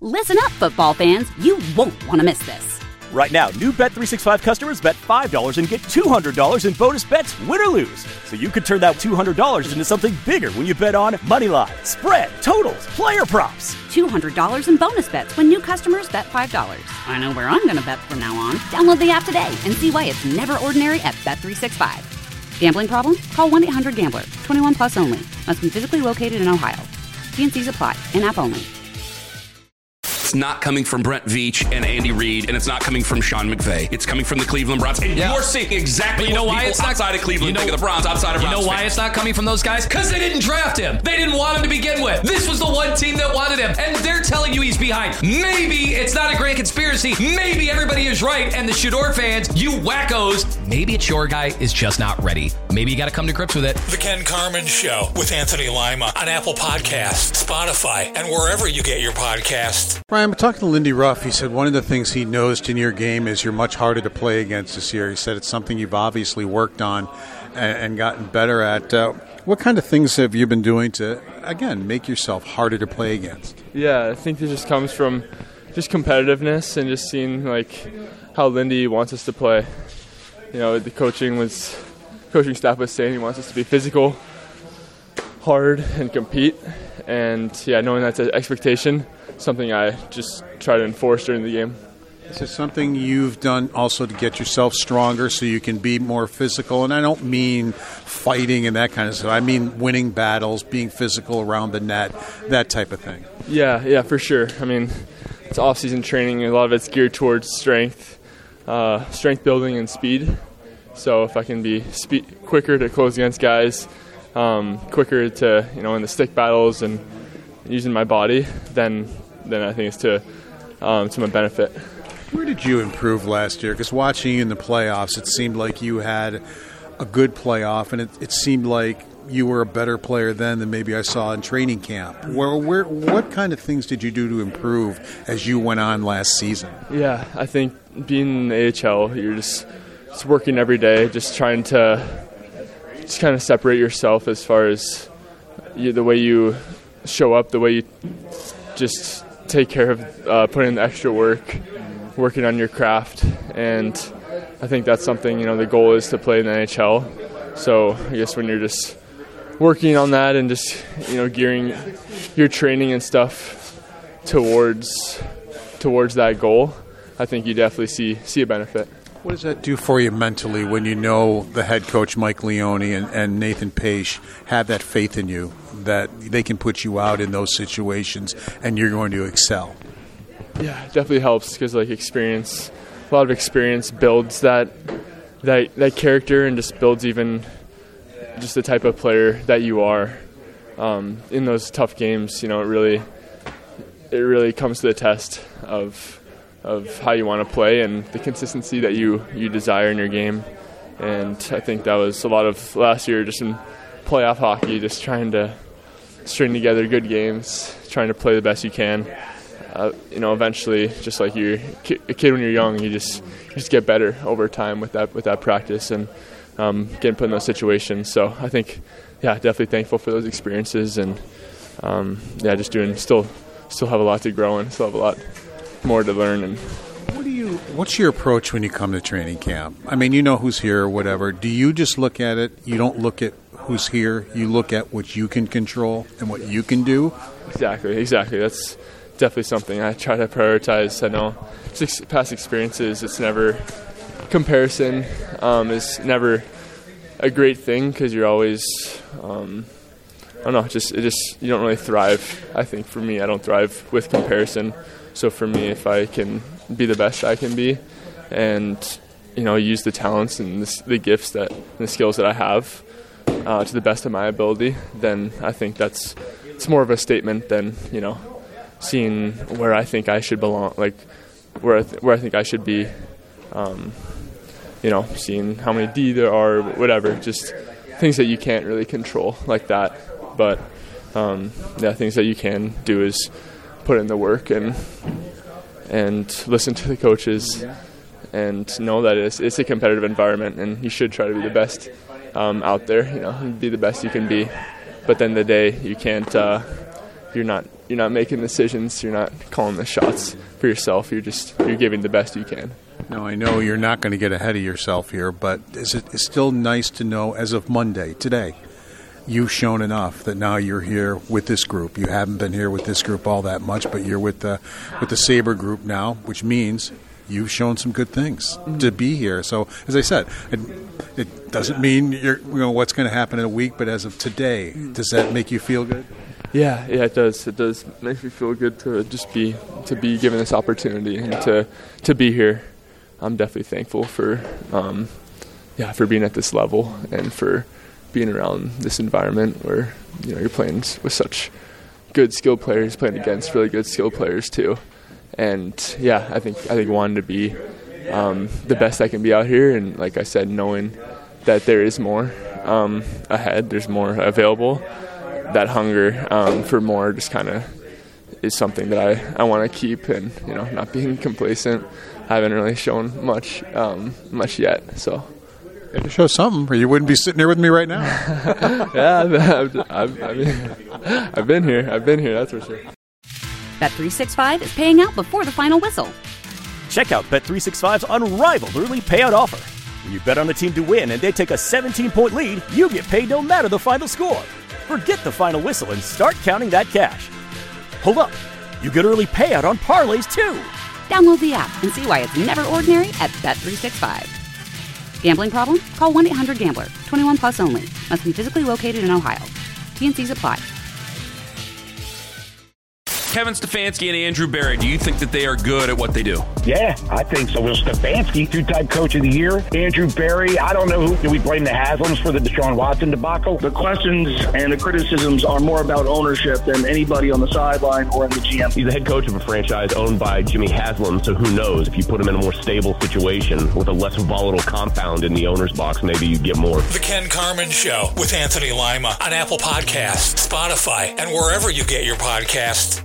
Listen up, football fans. You won't want to miss this. Right now, new Bet365 customers bet $5 and get $200 in bonus bets, win or lose. So you could turn that $200 into something bigger when you bet on money line, spread, totals, player props. $200 in bonus bets when new customers bet $5. I know where I'm going to bet from now on. Download the app today and see why it's never ordinary at Bet365. Gambling problem? Call 1-800-GAMBLER. 21 plus only. Must be physically located in Ohio. T&Cs apply. In-app only. It's not coming from Brent Veach and Andy Reid, and it's not coming from Sean McVay. It's coming from the Cleveland Browns. And you're seeing exactly what people outside of Cleveland think of the Browns, outside of Browns. You know why it's not coming from those guys? Because they didn't draft him. They didn't want him to begin with. This was the one team that wanted him, and they're telling you he's behind. Maybe it's not a great conspiracy. Maybe everybody is right, and the Shador fans, you wackos, maybe it's your guy is just not ready. Maybe you got to come to grips with it. The Ken Carman Show with Anthony Lima on Apple Podcasts, Spotify, and wherever you get your podcasts. Ryan, we're talking to Lindy Ruff. He said one of the things he noticed in your game is you're much harder to play against this year. He said it's something you've obviously worked on and gotten better at. What kind of things have you been doing to, again, make yourself harder to play against? Yeah, I think this just comes from just competitiveness and just seeing like how Lindy wants us to play. You know, the coaching staff was saying he wants us to be physical, hard, and compete. And yeah, knowing that's an expectation, something I just try to enforce during the game. Is this something you've done also to get yourself stronger so you can be more physical? And I don't mean fighting and that kind of stuff. I mean winning battles, being physical around the net, that type of thing. Yeah, for sure. I mean, it's off-season training, and a lot of it's geared towards strength building and speed. So if I can be quicker to close against guys, quicker to, in the stick battles and using my body, then I think it's to my benefit. Where did you improve last year? Because watching you in the playoffs, it seemed like you had a good playoff, and it seemed like you were a better player then than maybe I saw in training camp. What kind of things did you do to improve as you went on last season? Yeah, I think being in the AHL, you're just working every day, just trying to just kind of separate yourself as far as the way you show up, the way you just take care of putting in the extra work, working on your craft. And I think that's something, the goal is to play in the NHL. So I guess when you're just working on that and just, gearing your training and stuff towards that goal, I think you definitely see a benefit. What does that do for you mentally when you know the head coach, Mike Leone, and Nathan Pache have that faith in you that they can put you out in those situations and you're going to excel? Yeah, it definitely helps because a lot of experience builds that character and just builds even just the type of player that you are in those tough games. It really comes to the test of how you want to play and the consistency that you desire in your game. And I think that was a lot of last year just in playoff hockey, just trying to string together good games, trying to play the best you can. Eventually, just like a kid when you're young, you just get better over time with that practice and getting put in those situations. So I think, definitely thankful for those experiences and just doing still have a lot to grow and still have a lot more to learn. And what's your approach when you come to training camp? I mean, you know who's here or whatever. Do you just look at it? You don't look at who's here. You look at what you can control and what you can do? Exactly. That's definitely something I try to prioritize. I know past experiences, it's never comparison is never a great thing because you're always you don't really thrive. I think for me, I don't thrive with comparison. So for me, if I can be the best I can be and, use the talents and the gifts and the skills that I have to the best of my ability, then I think it's more of a statement than, seeing where I think I should belong, like where I think I should be, seeing how many D there are, whatever, just things that you can't really control like that. But, things that you can do is put in the work and listen to the coaches and know that it's a competitive environment and you should try to be the best out there, be the best you can be. But then the day you can't you're not making decisions. You're not calling the shots for yourself. You're giving the best you can. Now, I know you're not going to get ahead of yourself here, but it's still nice to know as of Monday, today, you've shown enough that now you're here with this group. You haven't been here with this group all that much, but you're with the Sabre group now, which means you've shown some good things to be here. So, as I said, it doesn't mean what's going to happen in a week, but as of today, does that make you feel good? Yeah, it does. It does make me feel good to just be given this opportunity and to be here. I'm definitely thankful for being at this level and for being around this environment where you're playing with such good skilled players, playing against really good skilled players too. And I think wanting to be the best I can be out here, and like I said, knowing that there is more ahead, there's more available. That hunger for more just kind of is something that I want to keep, and not being complacent. I haven't really shown much yet, so. You had to show something, or you wouldn't be sitting here with me right now. Yeah, I've been here. That's for sure. Bet365 is paying out before the final whistle. Check out Bet365's unrivaled early payout offer. When you bet on a team to win and they take a 17-point lead, you get paid no matter the final score. Forget the final whistle and start counting that cash. Hold up. You get early payout on parlays, too. Download the app and see why it's never ordinary at Bet365. Gambling problem? Call 1-800-GAMBLER. 21 plus only. Must be physically located in Ohio. T&Cs apply. Kevin Stefanski and Andrew Berry, do you think that they are good at what they do? Yeah, I think so. Will Stefanski, two-time coach of the year. Andrew Berry, I don't know who. Do we blame the Haslams for the Deshaun Watson debacle? The questions and the criticisms are more about ownership than anybody on the sideline or in the GM. He's the head coach of a franchise owned by Jimmy Haslam, so who knows? If you put him in a more stable situation with a less volatile compound in the owner's box, maybe you get more. The Ken Carman Show with Anthony Lima on Apple Podcasts, Spotify, and wherever you get your podcasts.